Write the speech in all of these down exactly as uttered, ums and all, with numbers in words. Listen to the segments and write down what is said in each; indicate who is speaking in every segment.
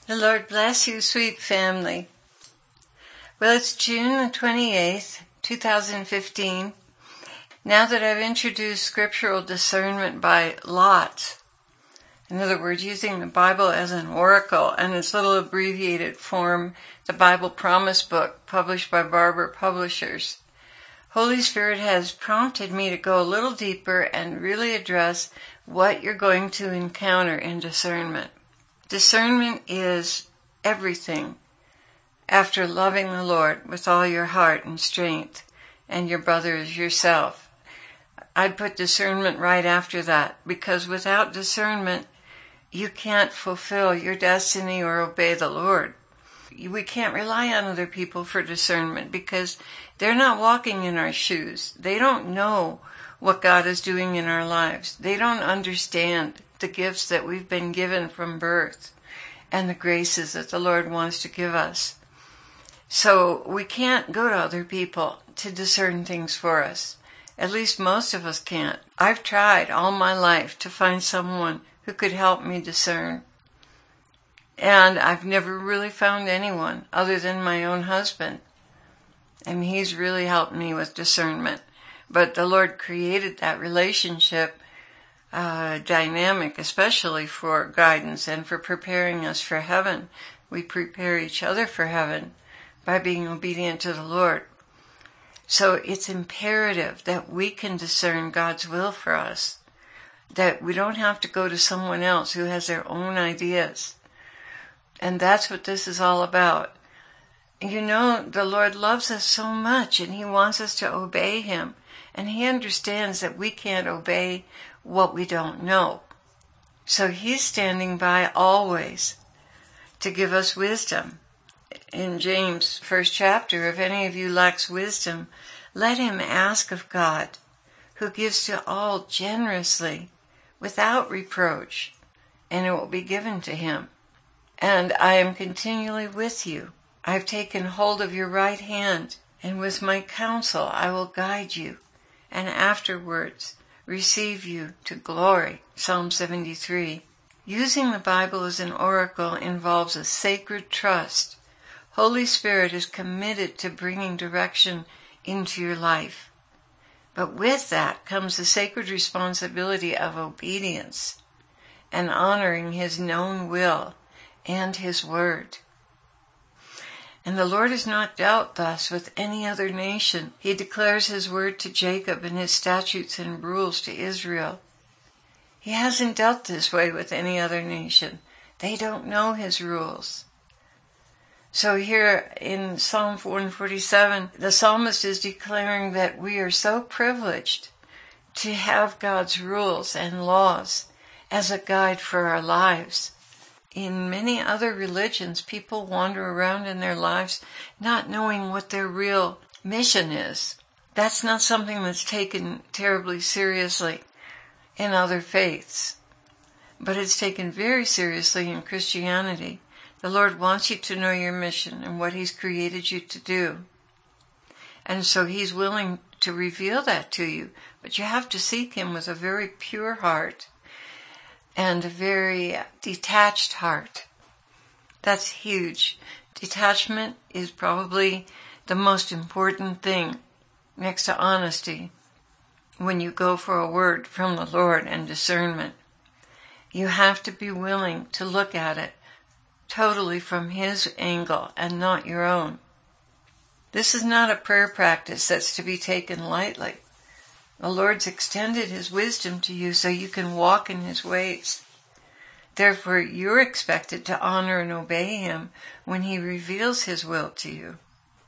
Speaker 1: The Lord bless you, sweet family. Well, it's June the twenty-eighth, two thousand fifteen. Now that I've introduced scriptural discernment by lots, in other words, using the Bible as an oracle and its little abbreviated form, the Bible Promise Book, published by Barber Publishers, Holy Spirit has prompted me to go a little deeper and really address what you're going to encounter in discernment. Discernment is everything after loving the Lord with all your heart and strength, and your brother as yourself. I'd put discernment right after that, because without discernment, you can't fulfill your destiny or obey the Lord. We can't rely on other people for discernment because they're not walking in our shoes. They don't know what God is doing in our lives. They don't understand the gifts that we've been given from birth and the graces that the Lord wants to give us. So we can't go to other people to discern things for us. At least most of us can't. I've tried all my life to find someone who could help me discern. And I've never really found anyone other than my own husband. And he's really helped me with discernment. But the Lord created that relationship uh, dynamic, especially for guidance and for preparing us for heaven. We prepare each other for heaven by being obedient to the Lord. So it's imperative that we can discern God's will for us, that we don't have to go to someone else who has their own ideas. And that's what this is all about. You know, the Lord loves us so much, and He wants us to obey Him. And He understands that we can't obey what we don't know. So He's standing by always to give us wisdom. In James' first chapter, if any of you lacks wisdom, let him ask of God, who gives to all generously, without reproach, and it will be given to him. And I am continually with you. I have taken hold of your right hand, and with my counsel I will guide you, and afterwards receive you to glory. Psalm seventy-three. Using the Bible as an oracle involves a sacred trust. Holy Spirit is committed to bringing direction into your life. But with that comes the sacred responsibility of obedience and honoring His known will and His word. And the Lord has not dealt thus with any other nation. He declares His word to Jacob and His statutes and rules to Israel. He hasn't dealt this way with any other nation. They don't know His rules. So here in Psalm one forty-seven, the psalmist is declaring that we are so privileged to have God's rules and laws as a guide for our lives. In many other religions, people wander around in their lives not knowing what their real mission is. That's not something that's taken terribly seriously in other faiths, but it's taken very seriously in Christianity. The Lord wants you to know your mission and what He's created you to do. And so He's willing to reveal that to you, but you have to seek Him with a very pure heart and a very detached heart. That's huge. Detachment is probably the most important thing next to honesty when you go for a word from the Lord and discernment. You have to be willing to look at it totally from His angle and not your own. This is not a prayer practice that's to be taken lightly. The Lord's extended His wisdom to you so you can walk in His ways. Therefore, you're expected to honor and obey Him when He reveals His will to you.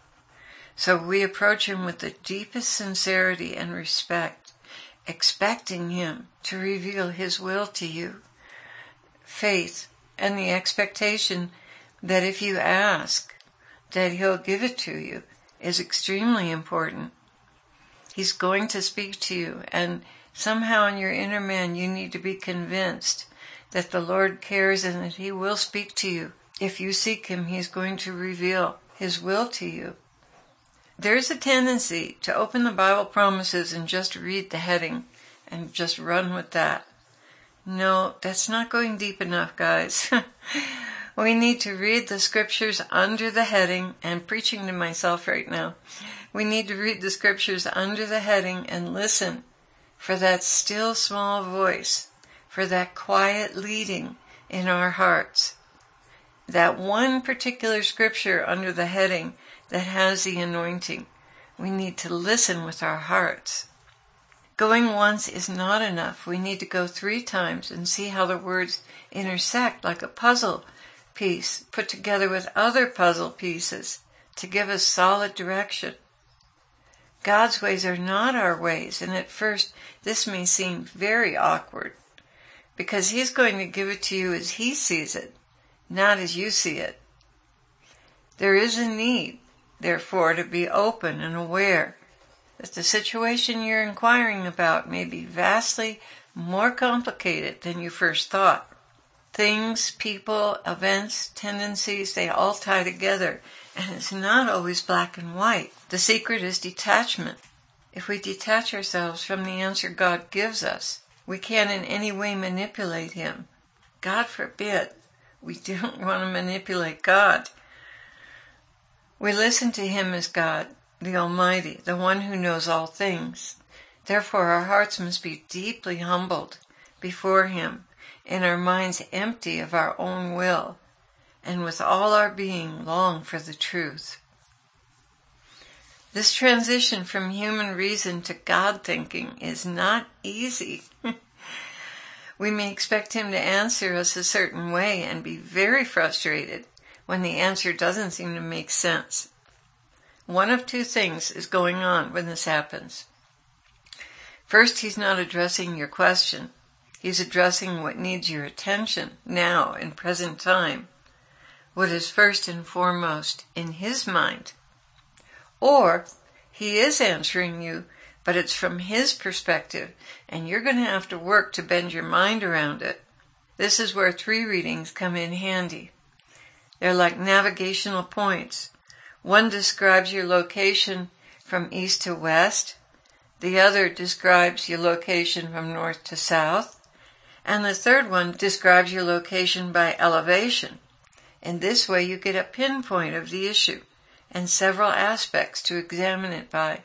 Speaker 1: So we approach Him with the deepest sincerity and respect, expecting Him to reveal His will to you. Faith and the expectation that if you ask, that He'll give it to you is extremely important. He's going to speak to you, and somehow in your inner man you need to be convinced that the Lord cares and that He will speak to you. If you seek Him, He's going to reveal His will to you. There's a tendency to open the Bible promises and just read the heading and just run with that. No, that's not going deep enough, guys. We need to read the scriptures under the heading, and preaching to myself right now, we need to read the scriptures under the heading and listen for that still small voice, for that quiet leading in our hearts. That one particular scripture under the heading that has the anointing. We need to listen with our hearts. Going once is not enough. We need to go three times and see how the words intersect like a puzzle piece put together with other puzzle pieces to give us solid direction. God's ways are not our ways, and at first this may seem very awkward, because He's going to give it to you as He sees it, not as you see it. There is a need, therefore, to be open and aware that the situation you're inquiring about may be vastly more complicated than you first thought. Things, people, events, tendencies, they all tie together, and it's not always black and white. The secret is detachment. If we detach ourselves from the answer God gives us, we can't in any way manipulate Him. God forbid. We don't want to manipulate God. We listen to Him as God, the Almighty, the one who knows all things. Therefore our hearts must be deeply humbled before Him, and our minds empty of our own will, and with all our being long for the truth. This transition from human reason to God thinking is not easy. We may expect Him to answer us a certain way and be very frustrated when the answer doesn't seem to make sense. One of two things is going on when this happens. First, He's not addressing your question. He's addressing what needs your attention now in present time, what is first and foremost in His mind. Or He is answering you, but it's from His perspective, and you're going to have to work to bend your mind around it. This is where three readings come in handy. They're like navigational points. One describes your location from east to west. The other describes your location from north to south. And the third one describes your location by elevation. In this way you get a pinpoint of the issue and several aspects to examine it by.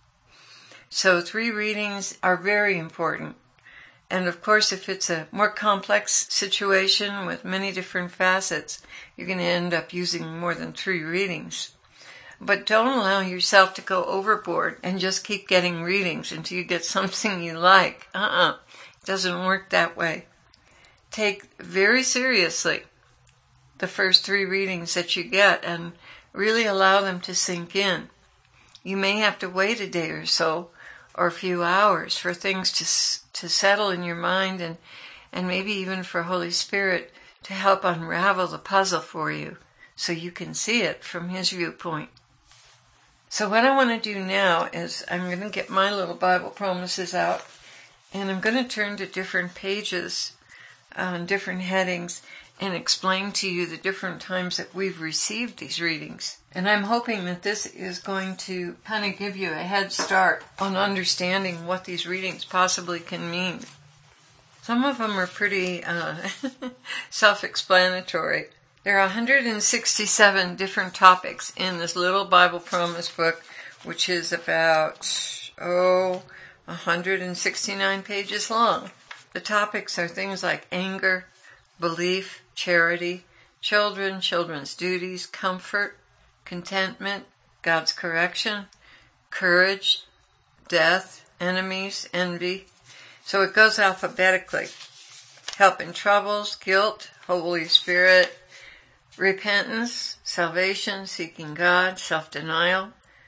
Speaker 1: So three readings are very important. And of course, if it's a more complex situation with many different facets, you're going to end up using more than three readings. But don't allow yourself to go overboard and just keep getting readings until you get something you like. Uh-uh. It doesn't work that way. Take very seriously the first three readings that you get and really allow them to sink in. You may have to wait a day or so or a few hours for things to to settle in your mind, and, and maybe even for Holy Spirit to help unravel the puzzle for you so you can see it from His viewpoint. So what I want to do now is I'm going to get my little Bible promises out, and I'm going to turn to different pages on different headings and explain to you the different times that we've received these readings. And I'm hoping that this is going to kind of give you a head start on understanding what these readings possibly can mean. Some of them are pretty uh, self-explanatory. There are one hundred sixty-seven different topics in this little Bible Promise book, which is about, oh, one hundred sixty-nine pages long. The topics are things like anger, belief, charity, children, children's duties, comfort, contentment, God's correction, courage, death, enemies, envy. So it goes alphabetically. Help in troubles, guilt, Holy Spirit, repentance, salvation, seeking God, self-denial,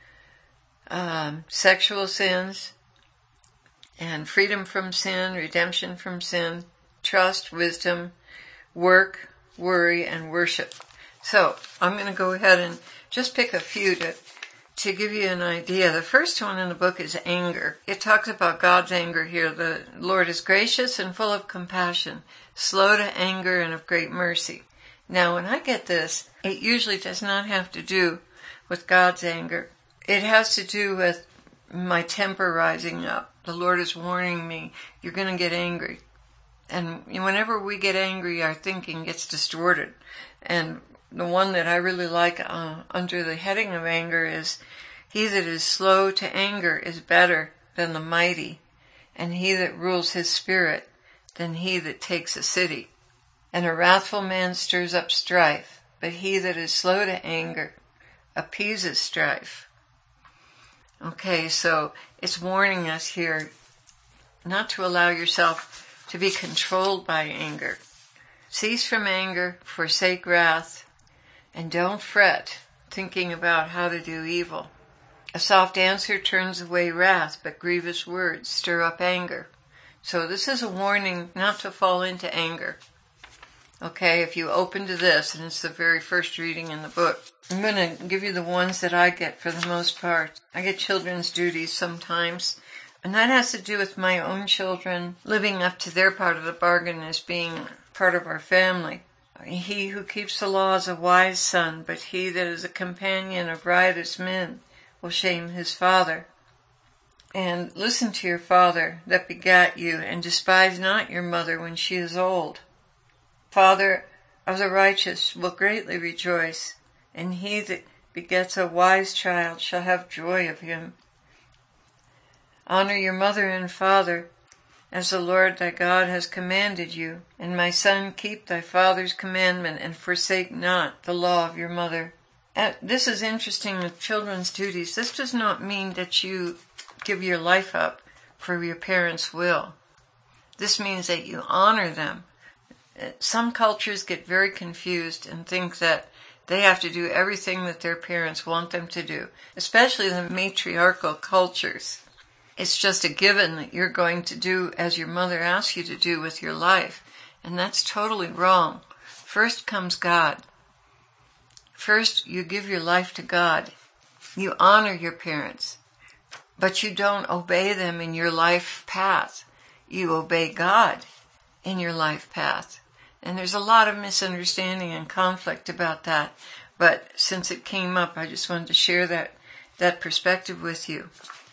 Speaker 1: um, sexual sins, and freedom from sin, redemption from sin, trust, wisdom, work, worry, and worship. So I'm going to go ahead and just pick a few to to give you an idea. The first one in the book is anger. It talks about God's anger here. The Lord is gracious and full of compassion, slow to anger and of great mercy. Now, when I get this, it usually does not have to do with God's anger. It has to do with my temper rising up. The Lord is warning me, you're going to get angry. And whenever we get angry, our thinking gets distorted. And the one that I really like uh, under the heading of anger is, he that is slow to anger is better than the mighty, and he that rules his spirit than he that takes a city. And a wrathful man stirs up strife, but he that is slow to anger appeases strife. Okay, so it's warning us here not to allow yourself to be controlled by anger. Cease from anger, forsake wrath, and don't fret, thinking about how to do evil. A soft answer turns away wrath, but grievous words stir up anger. So this is a warning not to fall into anger. Okay, if you open to this, and it's the very first reading in the book, I'm going to give you the ones that I get for the most part. I get children's duties sometimes, and that has to do with my own children living up to their part of the bargain as being part of our family. He who keeps the law is a wise son, but he that is a companion of riotous men will shame his father. And listen to your father that begat you, and despise not your mother when she is old. Father of the righteous will greatly rejoice, and he that begets a wise child shall have joy of him. Honor your mother and father, as the Lord thy God has commanded you. And my son, keep thy father's commandment, and forsake not the law of your mother. And this is interesting with children's duties. This does not mean that you give your life up for your parents' will. This means that you honor them. Some cultures get very confused and think that they have to do everything that their parents want them to do, especially the matriarchal cultures. It's just a given that you're going to do as your mother asks you to do with your life, and that's totally wrong. First comes God. First, you give your life to God. You honor your parents, but you don't obey them in your life path. You obey God in your life path. And there's a lot of misunderstanding and conflict about that. But since it came up, I just wanted to share that, that perspective with you.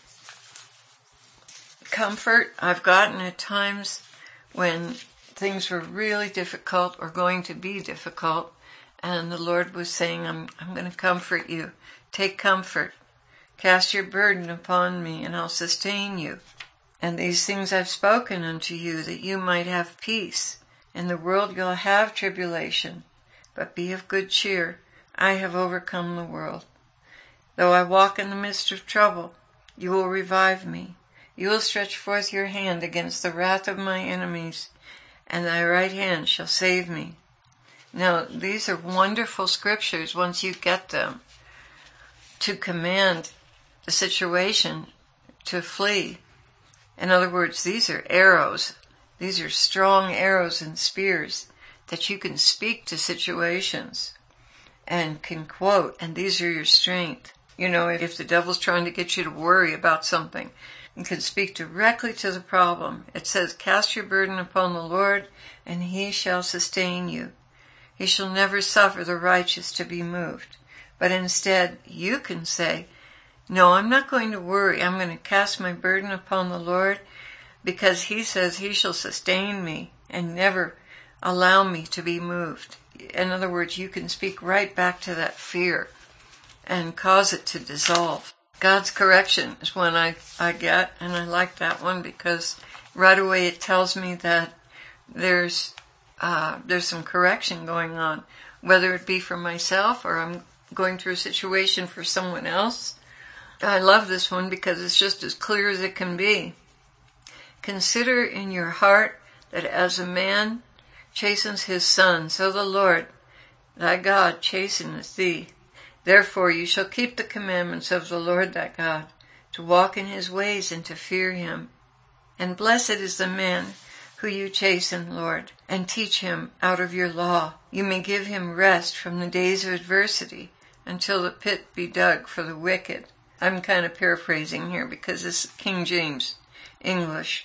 Speaker 1: Comfort I've gotten at times when things were really difficult or going to be difficult. And the Lord was saying, I'm, I'm going to comfort you. Take comfort. Cast your burden upon me, and I'll sustain you. And these things I've spoken unto you, that you might have peace. In the world you'll have tribulation, but be of good cheer. I have overcome the world. Though I walk in the midst of trouble, you will revive me. You will stretch forth your hand against the wrath of my enemies, and thy right hand shall save me. Now, these are wonderful scriptures once you get them, to command the situation to flee. In other words, these are arrows. These are strong arrows and spears that you can speak to situations and can quote, and these are your strength. You know, if the devil's trying to get you to worry about something, you can speak directly to the problem. It says, cast your burden upon the Lord, and he shall sustain you. He shall never suffer the righteous to be moved. But instead, you can say, no, I'm not going to worry. I'm going to cast my burden upon the Lord, because he says he shall sustain me and never allow me to be moved. In other words, you can speak right back to that fear and cause it to dissolve. God's correction is one I, I get, and I like that one because right away it tells me that there's uh, there's some correction going on, whether it be for myself or I'm going through a situation for someone else. I love this one because it's just as clear as it can be. Consider in your heart that as a man chastens his son, so the Lord thy God chasteneth thee. Therefore you shall keep the commandments of the Lord thy God, to walk in his ways and to fear him. And blessed is the man who you chasten, Lord, and teach him out of your law. You may give him rest from the days of adversity, until the pit be dug for the wicked. I'm kind of paraphrasing here because this is King James English.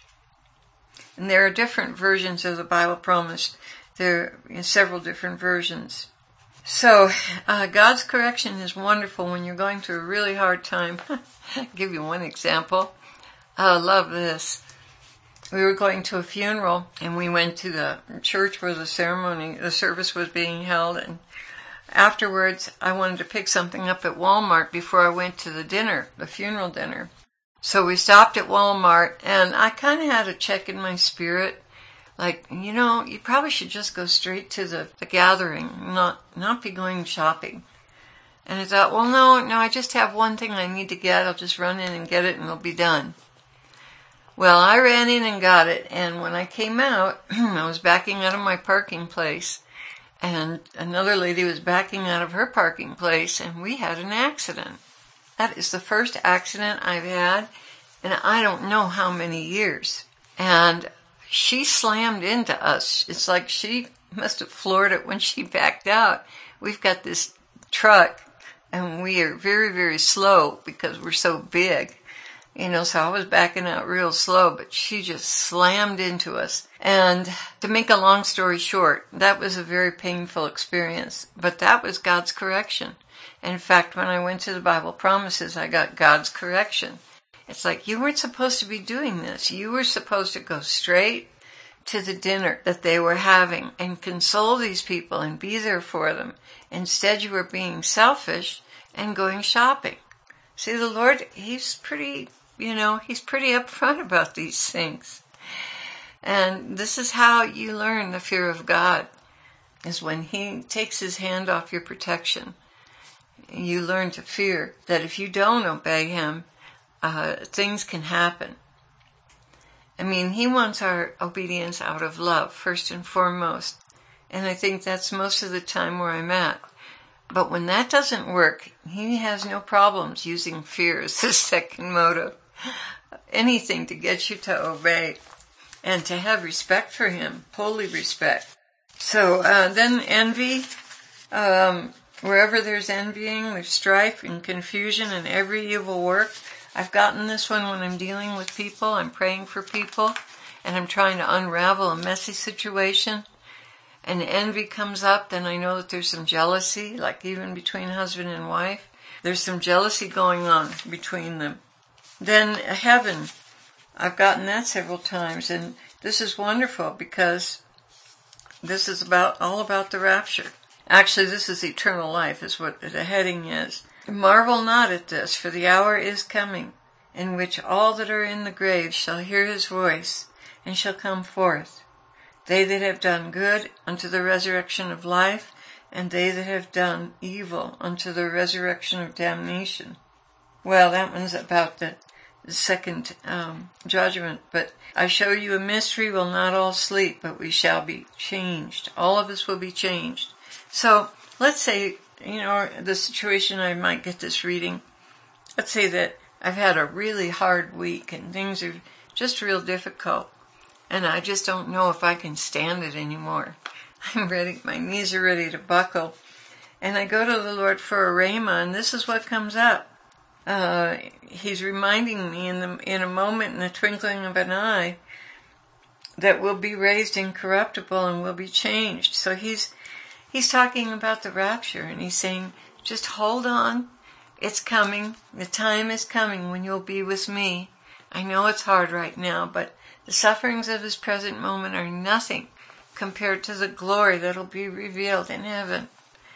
Speaker 1: And there are different versions of the Bible promised. There are several different versions. So, uh, God's correction is wonderful when you're going through a really hard time. I'll give you one example. I love this. we were going to a funeral, and we went to the church where the ceremony, the service was being held, and afterwards I wanted to pick something up at Walmart before I went to the dinner, the funeral dinner. So we stopped at Walmart, and I kind of had a check in my spirit, like, you know, you probably should just go straight to the, the gathering, not not be going shopping. And I thought, well, no, no, I just have one thing I need to get. I'll just run in and get it, and it'll be done. Well, I ran in and got it, and when I came out, I was backing out of my parking place, and another lady was backing out of her parking place, and we had an accident. That is the first accident I've had in I don't know how many years. And she slammed into us. It's like she must have floored it when she backed out. We've got this truck, and we are very, very slow because we're so big. You know, so I was backing out real slow, but she just slammed into us. And to make a long story short, that was a very painful experience, but that was God's correction. In fact, when I went to the Bible Promises, I got God's correction. It's like, you weren't supposed to be doing this. You were supposed to go straight to the dinner that they were having and console these people and be there for them. Instead, you were being selfish and going shopping. See, the Lord, he's pretty, you know, he's pretty upfront about these things. And this is how you learn the fear of God, is when he takes his hand off your protection. You learn to fear that if you don't obey him, uh, things can happen. I mean, he wants our obedience out of love, first and foremost. And I think that's most of the time where I'm at. But when that doesn't work, he has no problems using fear as his second motive. Anything to get you to obey and to have respect for him, holy respect. So uh, then envy, um, wherever there's envying, there's strife and confusion and every evil work. I've gotten this one when I'm dealing with people, I'm praying for people, and I'm trying to unravel a messy situation. And envy comes up, then I know that there's some jealousy, like even between husband and wife. There's some jealousy going on between them. Then heaven, I've gotten that several times, and this is wonderful because this is about all about the rapture. Actually, this is eternal life, is what the heading is. Marvel not at this, for the hour is coming, in which all that are in the grave shall hear his voice, and shall come forth. They that have done good unto the resurrection of life, and they that have done evil unto the resurrection of damnation. Well, that one's about the second um, judgment. But I show you a mystery, we'll not all sleep, but we shall be changed. All of us will be changed. So let's say, you know, the situation I might get this reading. Let's say that I've had a really hard week and things are just real difficult. And I just don't know if I can stand it anymore. I'm ready, my knees are ready to buckle. And I go to the Lord for a rhema, and this is what comes up. Uh, he's reminding me in the in a moment, in the twinkling of an eye, that we'll be raised incorruptible and we'll be changed. So he's he's talking about the rapture, and he's saying, just hold on. It's coming. The time is coming when you'll be with me. I know it's hard right now, but the sufferings of this present moment are nothing compared to the glory that'll be revealed in heaven.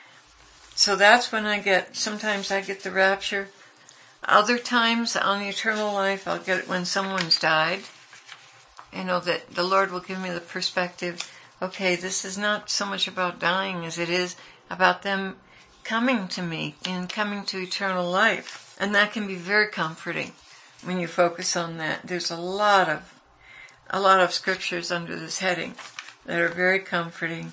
Speaker 1: So that's when I get, sometimes I get the rapture. Other times on the eternal life, I'll get it when someone's died. You know, that the Lord will give me the perspective, okay, this is not so much about dying as it is about them coming to me and coming to eternal life. And that can be very comforting when you focus on that. There's a lot of A lot of scriptures under this heading that are very comforting.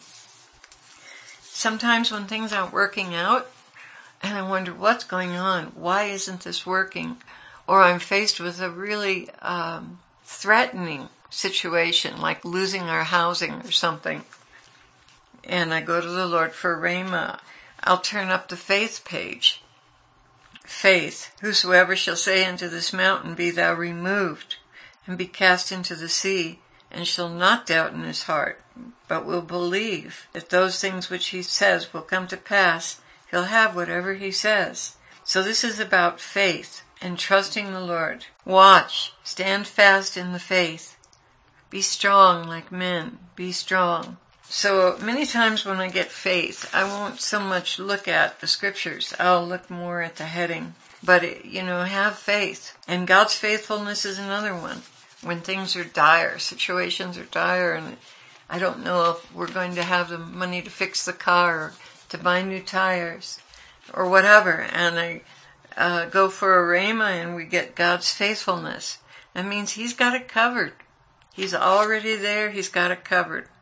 Speaker 1: Sometimes when things aren't working out, and I wonder what's going on, why isn't this working? Or I'm faced with a really um, threatening situation, like losing our housing or something. And I go to the Lord for rhema. I'll turn up the faith page. Faith, whosoever shall say unto this mountain, be thou removed, and be cast into the sea, and shall not doubt in his heart, but will believe that those things which he says will come to pass, he'll have whatever he says. So this is about faith and trusting the Lord. Watch, stand fast in the faith. Be strong like men. Be strong. So many times when I get faith, I won't so much look at the scriptures. I'll look more at the heading. But, it, you know, have faith. And God's faithfulness is another one. When things are dire, situations are dire, and I don't know if we're going to have the money to fix the car or to buy new tires or whatever, and I uh, go for a rhema and we get God's faithfulness. That means He's got it covered. He's already there. He's got it covered.